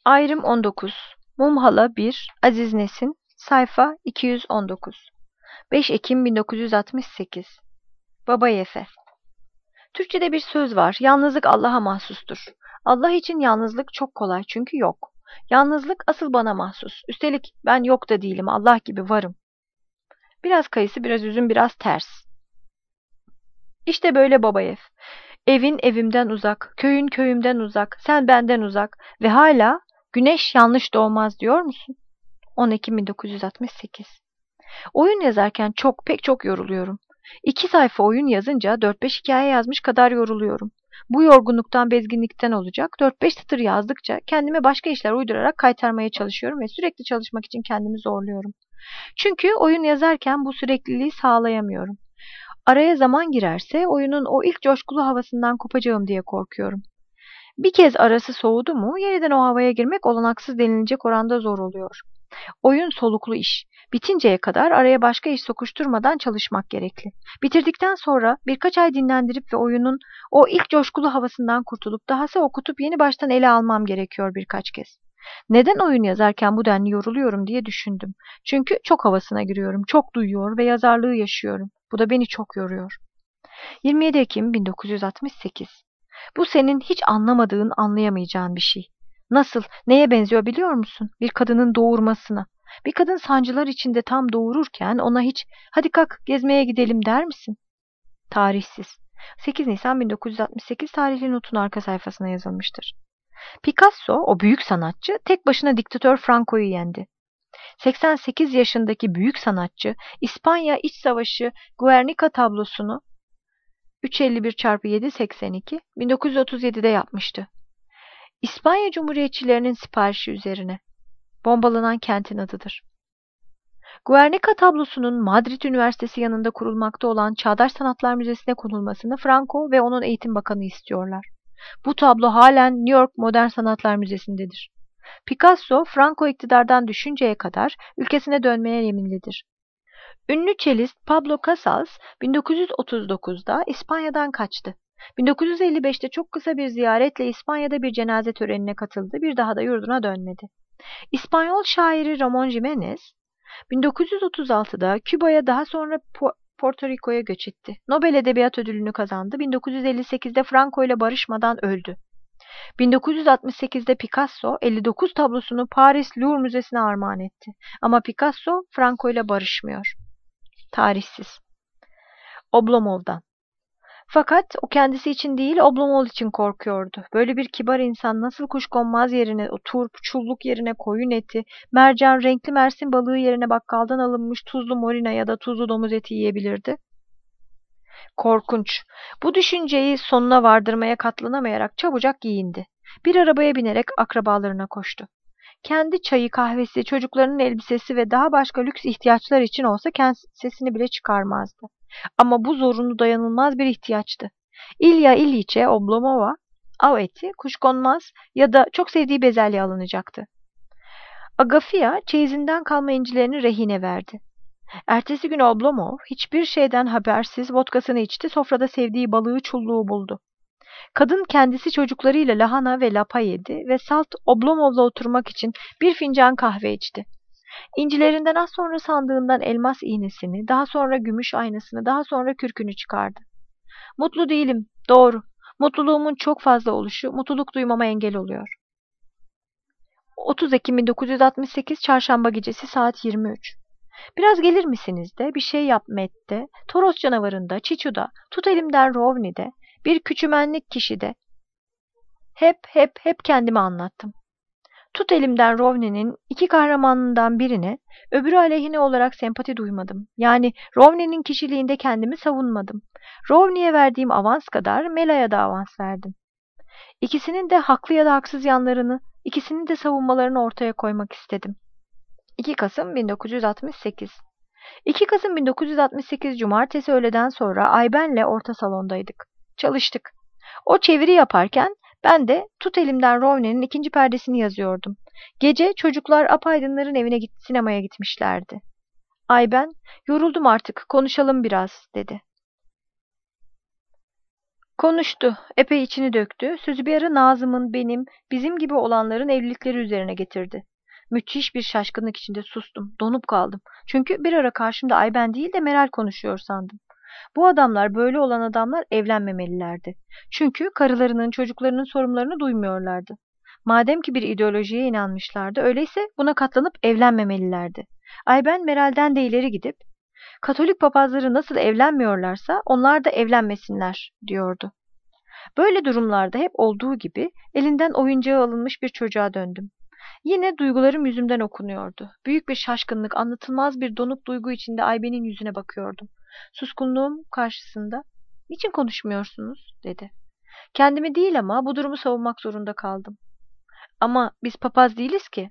Ayrım 19. Mumhala 1. Aziz Nesin. Sayfa 219. 5 Ekim 1968. Baba Yefe. Türkçede bir söz var. Yalnızlık Allah'a mahsustur. Allah için yalnızlık çok kolay çünkü yok. Yalnızlık asıl bana mahsus. Üstelik ben yok da değilim. Allah gibi varım. Biraz kayısı, biraz üzüm, biraz ters. İşte böyle baba ev. Evin evimden uzak, köyün köyümden uzak, sen benden uzak ve hala güneş yanlış doğmaz diyor musun? 10 Ekim 1968. Oyun yazarken pek çok yoruluyorum. 2 sayfa oyun yazınca 4-5 hikaye yazmış kadar yoruluyorum. Bu yorgunluktan, bezginlikten olacak. 4-5 satır yazdıkça kendime başka işler uydurarak kaytarmaya çalışıyorum ve sürekli çalışmak için kendimi zorluyorum. Çünkü oyun yazarken bu sürekliliği sağlayamıyorum. Araya zaman girerse oyunun o ilk coşkulu havasından kopacağım diye korkuyorum. Bir kez arası soğudu mu yeniden o havaya girmek olanaksız denilecek oranda zor oluyor. Oyun soluklu iş. Bitinceye kadar araya başka iş sokuşturmadan çalışmak gerekli. Bitirdikten sonra birkaç ay dinlendirip ve oyunun o ilk coşkulu havasından kurtulup dahası okutup yeni baştan ele almam gerekiyor birkaç kez. Neden oyun yazarken bu denli yoruluyorum diye düşündüm. Çünkü çok havasına giriyorum, çok duyuyor ve yazarlığı yaşıyorum. Bu da beni çok yoruyor. 27 Ekim 1968. Bu senin hiç anlamadığın, anlayamayacağın bir şey. Nasıl, neye benziyor biliyor musun? Bir kadının doğurmasına. Bir kadın sancılar içinde tam doğururken ona hiç "hadi kalk gezmeye gidelim" der misin? Tarihsiz. 8 Nisan 1968 tarihli notun arka sayfasına yazılmıştır. Picasso, o büyük sanatçı, tek başına diktatör Franco'yu yendi. 88 yaşındaki büyük sanatçı, İspanya İç Savaşı Guernica tablosunu 351x782 1937'de yapmıştı. İspanya Cumhuriyetçilerinin siparişi üzerine. Bombalanan kentin adıdır. Guernica tablosunun Madrid Üniversitesi yanında kurulmakta olan Çağdaş Sanatlar Müzesi'ne konulmasını Franco ve onun eğitim bakanı istiyorlar. Bu tablo halen New York Modern Sanatlar Müzesi'ndedir. Picasso, Franco iktidardan düşünceye kadar ülkesine dönmeye yeminlidir. Ünlü cellist Pablo Casals 1939'da İspanya'dan kaçtı. 1955'te çok kısa bir ziyaretle İspanya'da bir cenaze törenine katıldı, bir daha da yurduna dönmedi. İspanyol şairi Ramon Jiménez 1936'da Küba'ya daha sonra Porto Rico'ya göç etti. Nobel Edebiyat Ödülünü kazandı. 1958'de Franco ile barışmadan öldü. 1968'de Picasso 59 tablosunu Paris Louvre Müzesi'ne armağan etti. Ama Picasso Franco ile barışmıyor. Tarihsiz. Oblomov'dan. Fakat o kendisi için değil, Oblomov için korkuyordu. Böyle bir kibar insan nasıl kuşkonmaz yerine, o turp, çulluk yerine koyun eti, mercan, renkli mersin balığı yerine bakkaldan alınmış tuzlu morina ya da tuzlu domuz eti yiyebilirdi? Korkunç. Bu düşünceyi sonuna vardırmaya katlanamayarak çabucak giyindi. Bir arabaya binerek akrabalarına koştu. Kendi çayı, kahvesi, çocuklarının elbisesi ve daha başka lüks ihtiyaçlar için olsa kendi sesini bile çıkarmazdı. Ama bu zorunlu dayanılmaz bir ihtiyaçtı. İlya İlyiç'e Oblomova av eti, kuşkonmaz ya da çok sevdiği bezelye alınacaktı. Agafya çeyizinden kalma incilerini rehine verdi. Ertesi gün Oblomov hiçbir şeyden habersiz vodkasını içti, sofrada sevdiği balığı çulluğu buldu. Kadın kendisi çocuklarıyla lahana ve lapa yedi ve salt Oblomov'la oturmak için bir fincan kahve içti. İncilerinden az sonra sandığından elmas iğnesini, daha sonra gümüş aynasını, daha sonra kürkünü çıkardı. Mutlu değilim, doğru. Mutluluğumun çok fazla oluşu, mutluluk duymama engel oluyor. 30 Ekim 1968 Çarşamba gecesi saat 23. Biraz gelir misiniz de, bir şey yap Met'te, Toros canavarında, Çiçu'da, tut elimden Rovni'de, bir küçümenlik kişide. Hep kendime anlattım. Tut elimden Rovni'nin iki kahramanından birine, öbürü aleyhine olarak sempati duymadım. Yani Rovni'nin kişiliğinde kendimi savunmadım. Rovni'ye verdiğim avans kadar Mela'ya da avans verdim. İkisinin de haklı ya da haksız yanlarını, ikisinin de savunmalarını ortaya koymak istedim. 2 Kasım 1968. 2 Kasım 1968 Cumartesi öğleden sonra Ayben'le orta salondaydık. Çalıştık. O çeviri yaparken ben de Tut elimden Rovne'nin ikinci perdesini yazıyordum. Gece çocuklar Apaydınların evine sinemaya gitmişlerdi. Ayben, yoruldum artık, konuşalım biraz dedi. Konuştu, epey içini döktü. Sözü bir ara Nazım'ın, benim, bizim gibi olanların evlilikleri üzerine getirdi. Müthiş bir şaşkınlık içinde sustum, donup kaldım. Çünkü bir ara karşımda Ayben değil de Meral konuşuyor sandım. Bu adamlar, böyle olan adamlar evlenmemelilerdi. Çünkü karılarının, çocuklarının sorunlarını duymuyorlardı. Madem ki bir ideolojiye inanmışlardı, öyleyse buna katlanıp evlenmemelilerdi. Ayben Meral'den de ileri gidip, Katolik papazları nasıl evlenmiyorlarsa onlar da evlenmesinler diyordu. Böyle durumlarda hep olduğu gibi elinden oyuncağı alınmış bir çocuğa döndüm. Yine duygularım yüzümden okunuyordu. Büyük bir şaşkınlık, anlatılmaz bir donuk duygu içinde Ayben'in yüzüne bakıyordum. Suskunluğum karşısında, "Niçin konuşmuyorsunuz?" dedi. Kendimi değil ama bu durumu savunmak zorunda kaldım. "Ama biz papaz değiliz ki."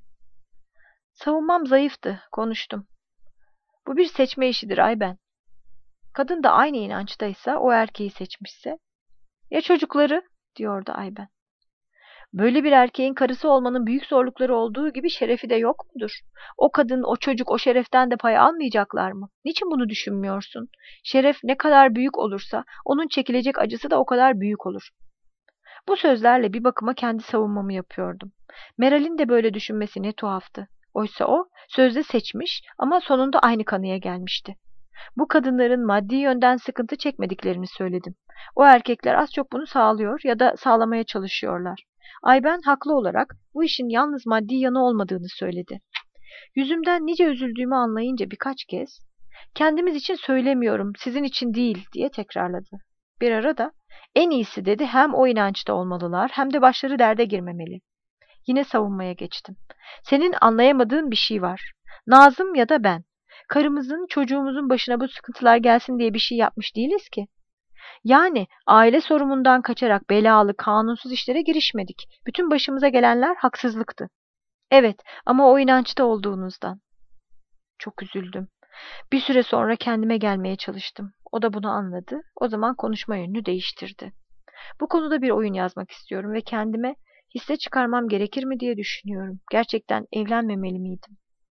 Savunmam zayıftı, konuştum. "Bu bir seçme işidir Ayben. Kadın da aynı inançtaysa, o erkeği seçmişse." "Ya çocukları?" diyordu Ayben. "Böyle bir erkeğin karısı olmanın büyük zorlukları olduğu gibi şerefi de yok mudur? O kadın, o çocuk o şereften de pay almayacaklar mı? Niçin bunu düşünmüyorsun? Şeref ne kadar büyük olursa onun çekilecek acısı da o kadar büyük olur." Bu sözlerle bir bakıma kendi savunmamı yapıyordum. Meral'in de böyle düşünmesi ne tuhaftı. Oysa o sözde seçmiş ama sonunda aynı kanıya gelmişti. Bu kadınların maddi yönden sıkıntı çekmediklerini söyledim. O erkekler az çok bunu sağlıyor ya da sağlamaya çalışıyorlar. Ayben haklı olarak bu işin yalnız maddi yanı olmadığını söyledi. Yüzümden nice üzüldüğümü anlayınca birkaç kez, "Kendimiz için söylemiyorum, sizin için değil," diye tekrarladı. Bir ara da, "En iyisi," dedi, "hem o inançta olmalılar hem de başları derde girmemeli." Yine savunmaya geçtim. "Senin anlayamadığın bir şey var. Nazım ya da ben. Karımızın, çocuğumuzun başına bu sıkıntılar gelsin diye bir şey yapmış değiliz ki. Yani aile sorunundan kaçarak belalı, kanunsuz işlere girişmedik. Bütün başımıza gelenler haksızlıktı. Evet, ama o inançta olduğunuzdan." Çok üzüldüm. Bir süre sonra kendime gelmeye çalıştım. O da bunu anladı. O zaman konuşma yönünü değiştirdi. "Bu konuda bir oyun yazmak istiyorum ve kendime hisse çıkarmam gerekir mi diye düşünüyorum. Gerçekten evlenmemeli miydim?"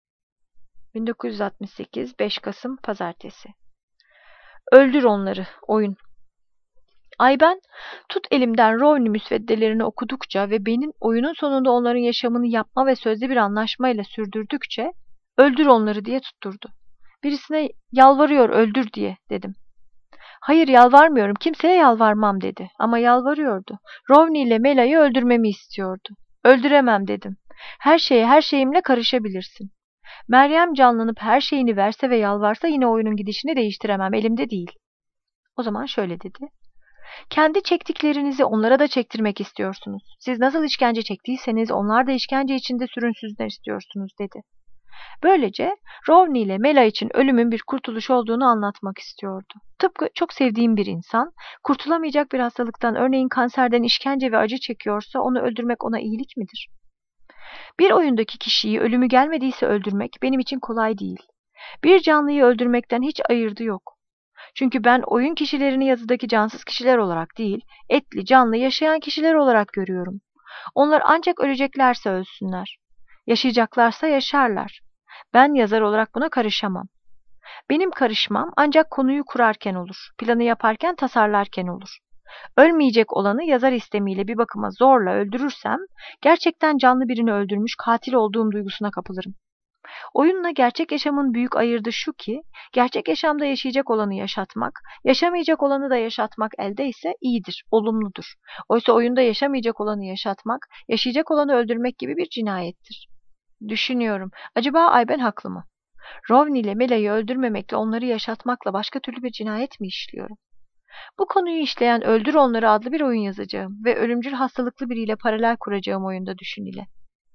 1968 5 Kasım Pazartesi. Öldür onları. Oyun. Ayben, tut elimden Rowley müsveddelerini okudukça ve benim oyunun sonunda onların yaşamını yapma ve sözlü bir anlaşmayla sürdürdükçe, "Öldür onları," diye tutturdu. "Birisine yalvarıyor öldür diye," dedim. "Hayır, yalvarmıyorum, kimseye yalvarmam," dedi. Ama yalvarıyordu. Rowley ile Mela'yı öldürmemi istiyordu. "Öldüremem," dedim. "Her şeye her şeyimle karışabilirsin. Meryem canlanıp her şeyini verse ve yalvarsa yine oyunun gidişini değiştiremem, elimde değil." O zaman şöyle dedi. "Kendi çektiklerinizi onlara da çektirmek istiyorsunuz. Siz nasıl işkence çektiyseniz onlar da işkence içinde sürünsünler istiyorsunuz," dedi. Böylece Rowley ile Mela için ölümün bir kurtuluş olduğunu anlatmak istiyordu. Tıpkı çok sevdiğim bir insan, kurtulamayacak bir hastalıktan, örneğin kanserden işkence ve acı çekiyorsa onu öldürmek ona iyilik midir? Bir oyundaki kişiyi ölümü gelmediyse öldürmek benim için kolay değil. Bir canlıyı öldürmekten hiç ayırdı yok. Çünkü ben oyun kişilerini yazıdaki cansız kişiler olarak değil, etli, canlı, yaşayan kişiler olarak görüyorum. Onlar ancak öleceklerse ölsünler. Yaşayacaklarsa yaşarlar. Ben yazar olarak buna karışamam. Benim karışmam ancak konuyu kurarken olur, planı yaparken, tasarlarken olur. Ölmeyecek olanı yazar istemiyle bir bakıma zorla öldürürsem, gerçekten canlı birini öldürmüş, katil olduğum duygusuna kapılırım. Oyunla gerçek yaşamın büyük ayırdığı şu ki, gerçek yaşamda yaşayacak olanı yaşatmak, yaşamayacak olanı da yaşatmak eldeyse iyidir, olumludur. Oysa oyunda yaşamayacak olanı yaşatmak, yaşayacak olanı öldürmek gibi bir cinayettir. Düşünüyorum, acaba Ayben haklı mı? Rowley ile Mela'yı öldürmemekle, onları yaşatmakla başka türlü bir cinayet mi işliyorum? Bu konuyu işleyen "Öldür Onları" adlı bir oyun yazacağım ve ölümcül hastalıklı biriyle paralel kuracağım oyunda düşün ile.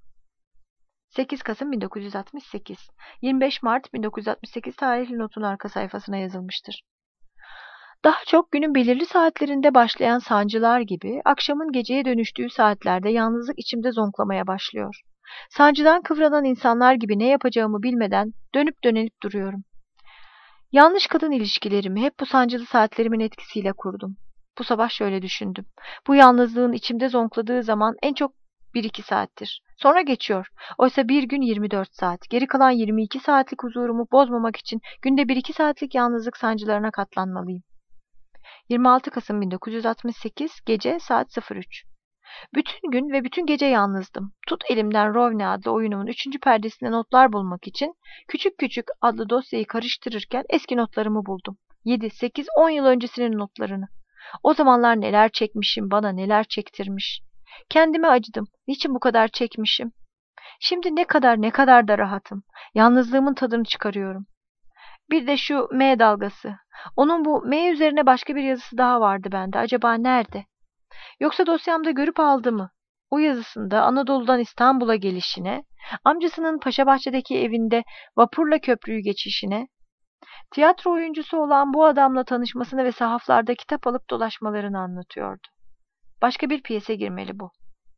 8 Kasım 1968, 25 Mart 1968 tarihli notun arka sayfasına yazılmıştır. Daha çok günün belirli saatlerinde başlayan sancılar gibi, akşamın geceye dönüştüğü saatlerde yalnızlık içimde zonklamaya başlıyor. Sancıdan kıvranan insanlar gibi ne yapacağımı bilmeden dönüp dönüp duruyorum. Yanlış kadın ilişkilerimi hep bu sancılı saatlerimin etkisiyle kurdum. Bu sabah şöyle düşündüm. Bu yalnızlığın içimde zonkladığı zaman en çok 1-2 saattir. Sonra geçiyor. Oysa bir gün 24 saat. Geri kalan 22 saatlik huzurumu bozmamak için günde 1-2 saatlik yalnızlık sancılarına katlanmalıyım. 26 Kasım 1968 gece saat 03. Bütün gün ve bütün gece yalnızdım. Tut elimden Rowne adlı oyunumun 3. perdesinde notlar bulmak için Küçük Küçük adlı dosyayı karıştırırken eski notlarımı buldum. 7, 8, 10 yıl öncesinin notlarını. O zamanlar neler çekmişim, bana neler çektirmiş. Kendime acıdım. Niçin bu kadar çekmişim? Şimdi ne kadar da rahatım. Yalnızlığımın tadını çıkarıyorum. Bir de şu M dalgası. Onun bu M üzerine başka bir yazısı daha vardı bende. Acaba nerede? Yoksa dosyamda görüp aldı mı? O yazısında Anadolu'dan İstanbul'a gelişine, amcasının Paşabahçe'deki evinde vapurla köprüyü geçişine, tiyatro oyuncusu olan bu adamla tanışmasını ve sahaflarda kitap alıp dolaşmalarını anlatıyordu. Başka bir piyese girmeli bu.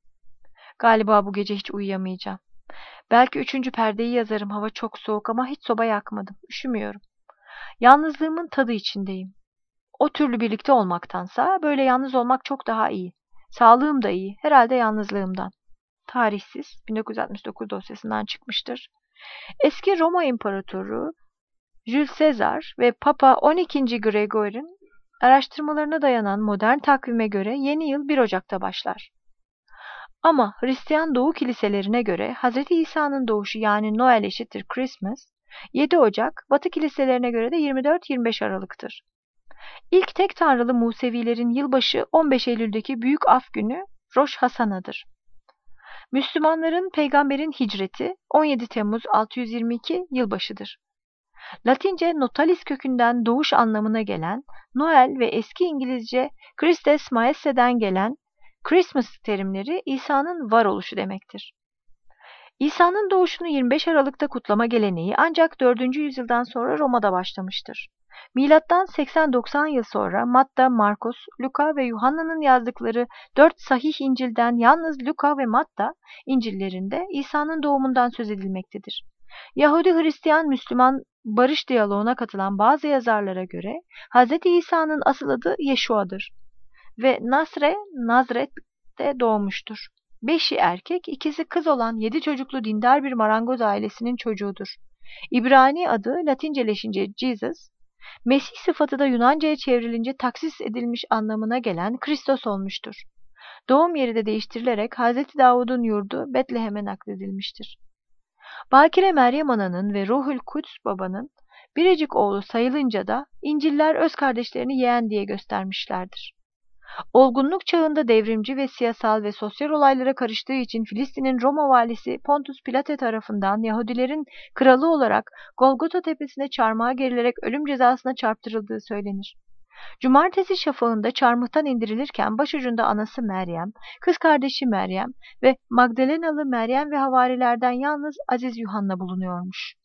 Galiba bu gece hiç uyuyamayacağım. Belki 3. perdeyi yazarım. Hava çok soğuk ama hiç soba yakmadım. Üşümüyorum. Yalnızlığımın tadı içindeyim. O türlü birlikte olmaktansa böyle yalnız olmak çok daha iyi. Sağlığım da iyi. Herhalde yalnızlığımdan. Tarihsiz 1969 dosyasından çıkmıştır. Eski Roma İmparatoru Jules Caesar ve Papa 12. Gregor'un araştırmalarına dayanan modern takvime göre yeni yıl 1 Ocak'ta başlar. Ama Hristiyan Doğu kiliselerine göre Hz. İsa'nın doğuşu yani Noel eşittir Christmas, 7 Ocak, Batı kiliselerine göre de 24-25 Aralık'tır. İlk tek tanrılı Musevilerin yılbaşı 15 Eylül'deki Büyük Af Günü Roş Hasana'dır. Müslümanların peygamberin hicreti 17 Temmuz 622 yılbaşıdır. Latince notalis kökünden doğuş anlamına gelen Noel ve eski İngilizce Christes Maesse'den gelen Christmas terimleri İsa'nın varoluşu demektir. İsa'nın doğuşunu 25 Aralık'ta kutlama geleneği ancak 4. yüzyıldan sonra Roma'da başlamıştır. Milattan 80-90 yıl sonra Matta, Markos, Luka ve Yuhanna'nın yazdıkları 4 sahih İncil'den yalnız Luka ve Matta İncil'lerinde İsa'nın doğumundan söz edilmektedir. Yahudi, Hristiyan, Müslüman barış diyaloğuna katılan bazı yazarlara göre Hz. İsa'nın asıl adı Yeşua'dır ve Nazret'te doğmuştur. 5'i erkek, ikisi kız olan 7 çocuklu dindar bir marangoz ailesinin çocuğudur. İbrani adı Latinceleşince Jesus, Mesih sıfatı da Yunanca'ya çevrilince taksis edilmiş anlamına gelen Kristos olmuştur. Doğum yeri de değiştirilerek Hz. Davud'un yurdu Betlehem'e nakledilmiştir. Bakire Meryem Ana'nın ve Ruhul Kuds Baba'nın biricik oğlu sayılınca da İncil'ler öz kardeşlerini yeğen diye göstermişlerdir. Olgunluk çağında devrimci ve siyasal ve sosyal olaylara karıştığı için Filistin'in Roma valisi Pontus Pilate tarafından Yahudilerin kralı olarak Golgota tepesine çarmıha gerilerek ölüm cezasına çarptırıldığı söylenir. Cumartesi şafağında çarmıhtan indirilirken başucunda anası Meryem, kız kardeşi Meryem ve Magdalenalı Meryem ve havarilerden yalnız Aziz Yuhanna bulunuyormuş.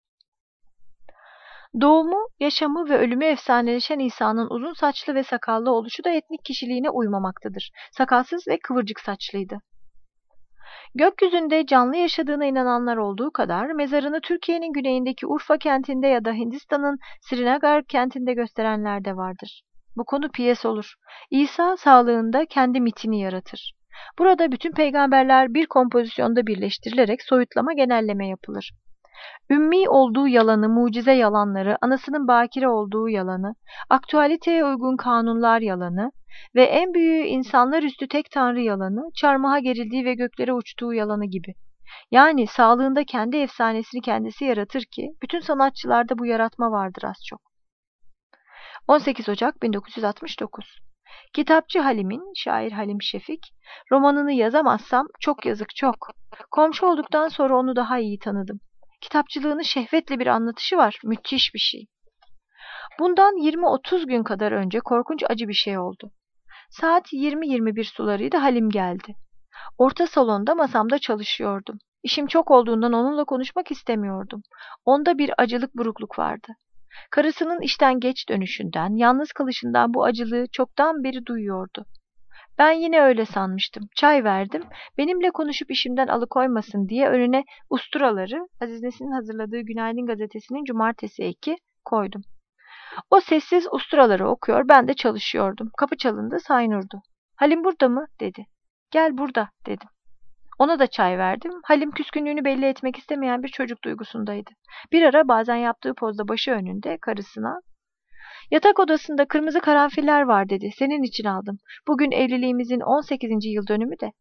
Doğumu, yaşamı ve ölümü efsaneleşen İsa'nın uzun saçlı ve sakallı oluşu da etnik kişiliğine uymamaktadır. Sakalsız ve kıvırcık saçlıydı. Gökyüzünde canlı yaşadığına inananlar olduğu kadar mezarını Türkiye'nin güneyindeki Urfa kentinde ya da Hindistan'ın Srinagar kentinde gösterenler de vardır. Bu konu piyes olur. İsa sağlığında kendi mitini yaratır. Burada bütün peygamberler bir kompozisyonda birleştirilerek soyutlama genelleme yapılır. Ümmi olduğu yalanı, mucize yalanları, anasının bakire olduğu yalanı, aktüaliteye uygun kanunlar yalanı ve en büyüğü insanlar üstü tek tanrı yalanı, çarmıha gerildiği ve göklere uçtuğu yalanı gibi. Yani sağlığında kendi efsanesini kendisi yaratır ki, bütün sanatçılarda bu yaratma vardır az çok. 18 Ocak 1969. Kitapçı Halim'in, şair Halim Şefik, romanını yazamazsam çok yazık çok. Komşu olduktan sonra onu daha iyi tanıdım. Kitapçılığının şehvetli bir anlatışı var, müthiş bir şey. Bundan 20-30 gün kadar önce korkunç acı bir şey oldu. Saat 20-21 sularıydı, Halim geldi. Orta salonda masamda çalışıyordum. İşim çok olduğundan onunla konuşmak istemiyordum. Onda bir acılık burukluk vardı. Karısının işten geç dönüşünden, yalnız kalışından bu acılığı çoktan beri duyuyordu. Ben yine öyle sanmıştım. Çay verdim. Benimle konuşup işimden alıkoymasın diye önüne usturaları, Aziz Nesin'in hazırladığı Günaydın gazetesinin cumartesi eki koydum. O sessiz usturaları okuyor, ben de çalışıyordum. Kapı çalındı, Saynur'du. Halim burada mı? Dedi. Gel burada, dedim. Ona da çay verdim. Halim küskünlüğünü belli etmek istemeyen bir çocuk duygusundaydı. Bir ara bazen yaptığı pozda başı önünde karısına Yatak odasında kırmızı karanfiller var dedi. Senin için aldım. Bugün evliliğimizin 18. yıl dönümü de.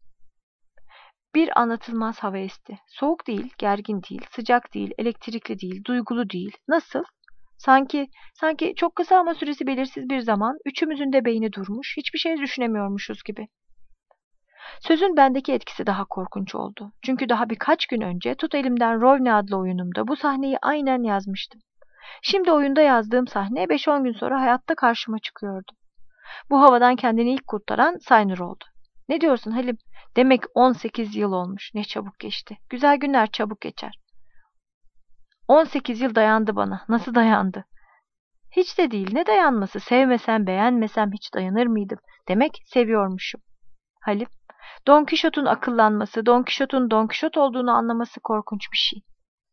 Bir anlatılmaz hava esti. Soğuk değil, gergin değil, sıcak değil, elektrikli değil, duygulu değil. Nasıl? Sanki çok kısa ama süresi belirsiz bir zaman, üçümüzün de beyni durmuş, hiçbir şey düşünemiyormuşuz gibi. Sözün bendeki etkisi daha korkunç oldu. Çünkü daha birkaç gün önce Tut Elimden Rovni adlı oyunumda bu sahneyi aynen yazmıştım. Şimdi oyunda yazdığım sahne 5-10 gün sonra hayatta karşıma çıkıyordu. Bu havadan kendini ilk kurtaran Saynur oldu. Ne diyorsun Halim? Demek 18 yıl olmuş. Ne çabuk geçti. Güzel günler çabuk geçer. 18 yıl dayandı bana. Nasıl dayandı? Hiç de değil. Ne dayanması? Sevmesem, beğenmesem hiç dayanır mıydım? Demek seviyormuşum. Halim, Don Kişot'un akıllanması, Don Kişot'un Don Kişot olduğunu anlaması korkunç bir şey.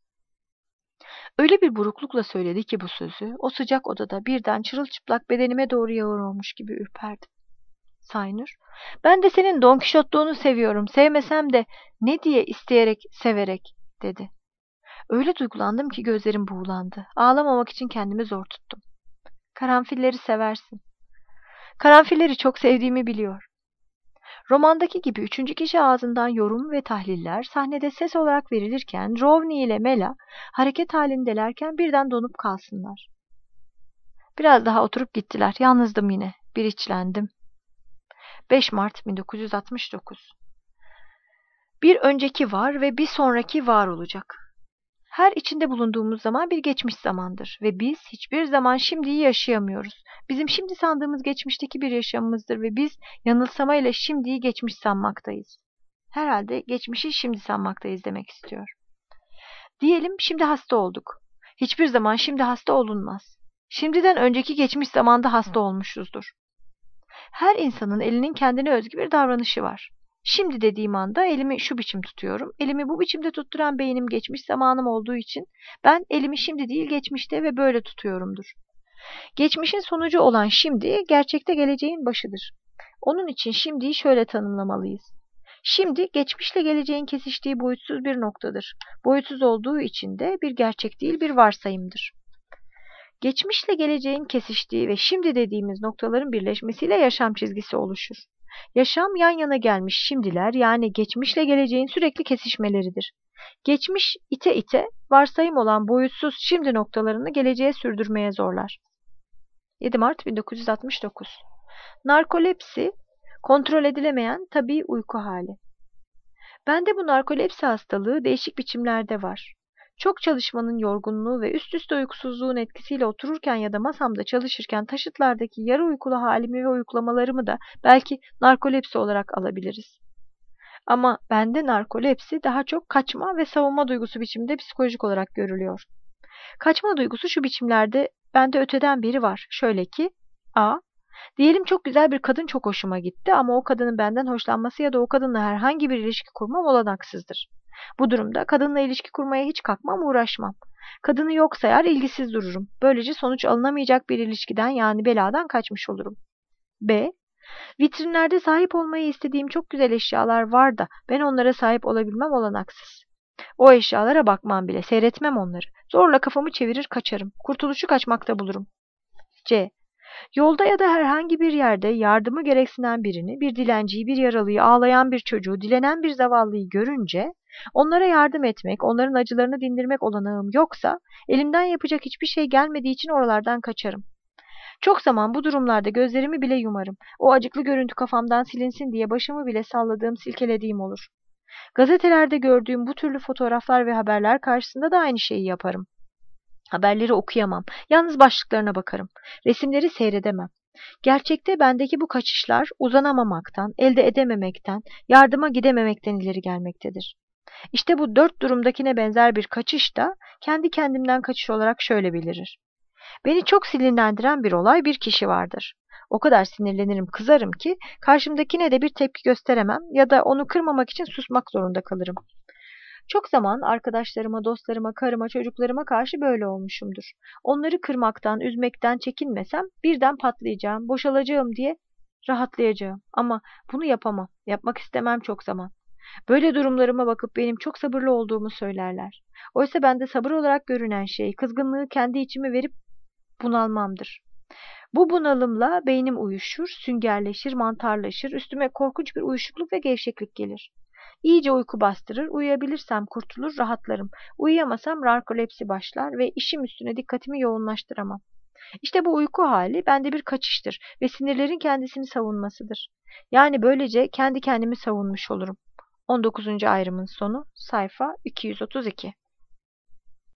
Öyle bir buruklukla söyledi ki bu sözü, o sıcak odada birden çırılçıplak bedenime doğru yağıyormuş gibi ürperdim. Saynur, ben de senin Don Kişotluğunu seviyorum, sevmesem de ne diye isteyerek, severek, dedi. Öyle duygulandım ki gözlerim buğulandı. Ağlamamak için kendimi zor tuttum. Karanfilleri seversin. Karanfilleri çok sevdiğimi biliyor. Romandaki gibi üçüncü kişi ağzından yorum ve tahliller sahnede ses olarak verilirken Rovni ile Mela hareket halindelerken birden donup kalsınlar. Biraz daha oturup gittiler. Yalnızdım yine. Bir içlendim. 5 Mart 1969. Bir önceki var ve bir sonraki var olacak. Her içinde bulunduğumuz zaman bir geçmiş zamandır ve biz hiçbir zaman şimdiyi yaşayamıyoruz. Bizim şimdi sandığımız geçmişteki bir yaşamımızdır ve biz yanılsamayla şimdiyi geçmiş sanmaktayız. Herhalde geçmişi şimdi sanmaktayız demek istiyor. Diyelim şimdi hasta olduk. Hiçbir zaman şimdi hasta olunmaz. Şimdiden önceki geçmiş zamanda hasta olmuşuzdur. Her insanın elinin kendine özgü bir davranışı var. Şimdi dediğim anda elimi şu biçim tutuyorum. Elimi bu biçimde tutturan beynim geçmiş zamanım olduğu için ben elimi şimdi değil geçmişte ve böyle tutuyorumdur. Geçmişin sonucu olan şimdi gerçekte geleceğin başıdır. Onun için şimdiyi şöyle tanımlamalıyız. Şimdi geçmişle geleceğin kesiştiği boyutsuz bir noktadır. Boyutsuz olduğu için de bir gerçek değil bir varsayımdır. Geçmişle geleceğin kesiştiği ve şimdi dediğimiz noktaların birleşmesiyle yaşam çizgisi oluşur. Yaşam yan yana gelmiş şimdiler yani geçmişle geleceğin sürekli kesişmeleridir. Geçmiş ite ite varsayım olan boyutsuz şimdi noktalarını geleceğe sürdürmeye zorlar. 7 Mart 1969. Narkolepsi, kontrol edilemeyen tabii uyku hali. Bende bu narkolepsi hastalığı değişik biçimlerde var. Çok çalışmanın yorgunluğu ve üst üste uykusuzluğun etkisiyle otururken ya da masamda çalışırken taşıtlardaki yarı uykulu halimi ve uykulamalarımı da belki narkolepsi olarak alabiliriz. Ama bende narkolepsi daha çok kaçma ve savunma duygusu biçiminde psikolojik olarak görülüyor. Kaçma duygusu şu biçimlerde bende öteden beri var. Şöyle ki, a. Diyelim çok güzel bir kadın çok hoşuma gitti ama o kadının benden hoşlanması ya da o kadınla herhangi bir ilişki kurmam olanaksızdır. Bu durumda kadınla ilişki kurmaya hiç kalkmam, uğraşmam. Kadını yok sayar, ilgisiz dururum. Böylece sonuç alınamayacak bir ilişkiden yani beladan kaçmış olurum. B. Vitrinlerde sahip olmayı istediğim çok güzel eşyalar var da ben onlara sahip olabilmem olanaksız. O eşyalara bakmam bile, seyretmem onları. Zorla kafamı çevirir kaçarım. Kurtuluşu kaçmakta bulurum. C. Yolda ya da herhangi bir yerde yardımı gereksinen birini, bir dilenciyi, bir yaralıyı, ağlayan bir çocuğu, dilenen bir zavallıyı görünce onlara yardım etmek, onların acılarını dindirmek olanağım yoksa elimden yapacak hiçbir şey gelmediği için oralardan kaçarım. Çok zaman bu durumlarda gözlerimi bile yumarım. O acıklı görüntü kafamdan silinsin diye başımı bile salladığım, silkelediğim olur. Gazetelerde gördüğüm bu türlü fotoğraflar ve haberler karşısında da aynı şeyi yaparım. Haberleri okuyamam. Yalnız başlıklarına bakarım. Resimleri seyredemem. Gerçekte bendeki bu kaçışlar uzanamamaktan, elde edememekten, yardıma gidememekten ileri gelmektedir. İşte bu dört durumdakine benzer bir kaçış da kendi kendimden kaçış olarak şöyle belirir. Beni çok sinirlendiren bir olay, bir kişi vardır. O kadar sinirlenirim, kızarım ki karşımdakine de bir tepki gösteremem ya da onu kırmamak için susmak zorunda kalırım. Çok zaman arkadaşlarıma, dostlarıma, karıma, çocuklarıma karşı böyle olmuşumdur. Onları kırmaktan, üzmekten çekinmesem birden patlayacağım, boşalacağım diye rahatlayacağım. Ama bunu yapamam, yapmak istemem çok zaman. Böyle durumlarıma bakıp benim çok sabırlı olduğumu söylerler. Oysa bende sabır olarak görünen şey, kızgınlığı kendi içime verip bunalmamdır. Bu bunalımla beynim uyuşur, süngerleşir, mantarlaşır, üstüme korkunç bir uyuşukluk ve gevşeklik gelir. İyice uyku bastırır, uyuyabilirsem kurtulur, rahatlarım. Uyuyamasam narkolepsi başlar ve işim üstüne dikkatimi yoğunlaştıramam. İşte bu uyku hali bende bir kaçıştır ve sinirlerin kendisini savunmasıdır. Yani böylece kendi kendimi savunmuş olurum. 19. ayrımın sonu, sayfa 232.